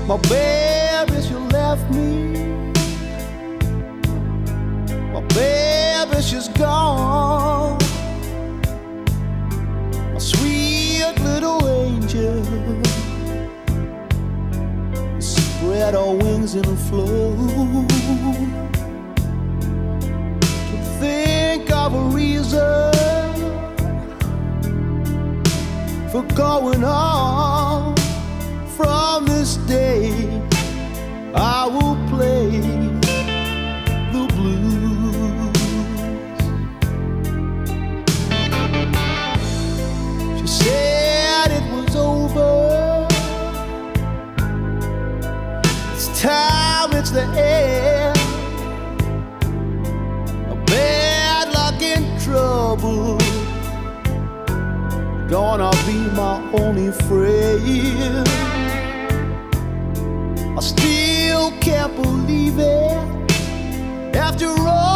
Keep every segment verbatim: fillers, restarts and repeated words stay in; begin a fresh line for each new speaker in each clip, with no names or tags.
My baby, she left me. My baby, she's gone. My sweet little angel spread her wings and flew. To think of a reason for going on. From this day, I will play the blues. She said it was over. It's time, it's the end. A bad luck and trouble gonna be my only friend. I still can't believe it. After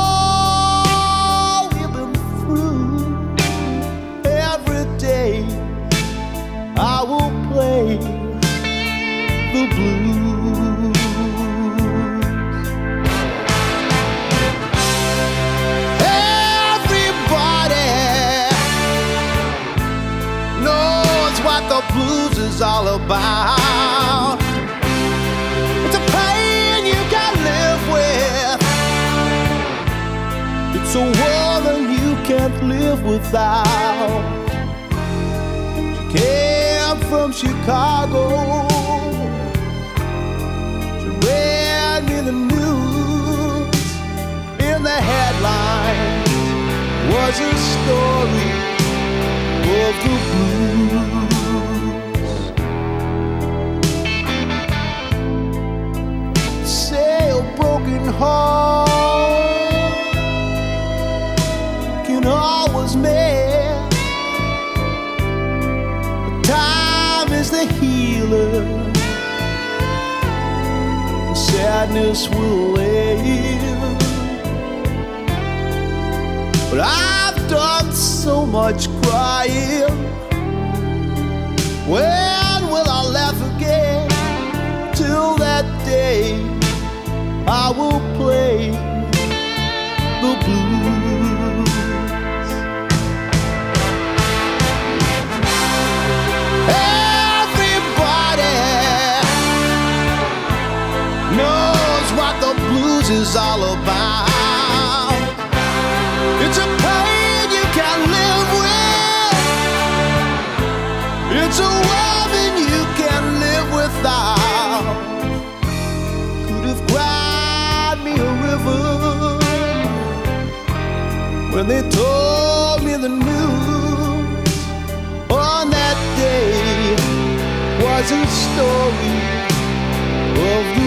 all we've been through, every day I will play the blues. Everybody knows what the blues is all about. It's a world that you can't live without. She came from Chicago. She read me the news. In the headlines was a story of the blues. Say a broken heart always mend. But time is the healer. Sadness will end. But I've done so much crying. When will I laugh again? Till that day I will play the blues. Is all about. It's a pain you can't live with. It's a woman you can't live without. Could have cried me a river when they told me the news. On that day was a story of the